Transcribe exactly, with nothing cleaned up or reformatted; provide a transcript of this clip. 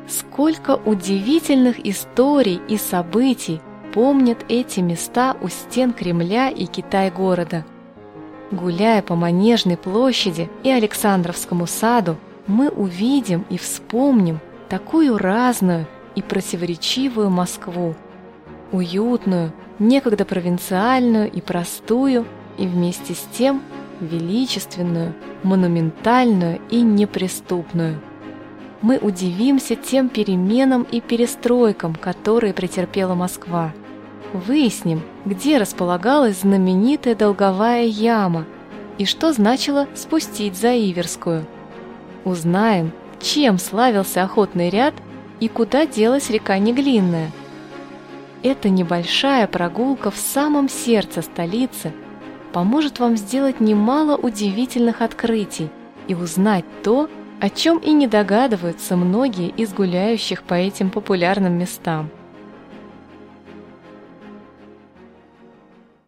Сколько удивительных историй и событий помнят эти места у стен Кремля и Китай-города. Гуляя по Манежной площади и Александровскому саду, мы увидим и вспомним такую разную и противоречивую Москву. Уютную, некогда провинциальную и простую, и вместе с тем величественную, монументальную и неприступную. Мы удивимся тем переменам и перестройкам, которые претерпела Москва. Выясним, где располагалась знаменитая Долговая яма и что значило спустить за Иверскую. Узнаем, чем славился Охотный ряд и куда делась река Неглинная. Эта небольшая прогулка в самом сердце столицы поможет вам сделать немало удивительных открытий и узнать то, о чем и не догадываются многие из гуляющих по этим популярным местам.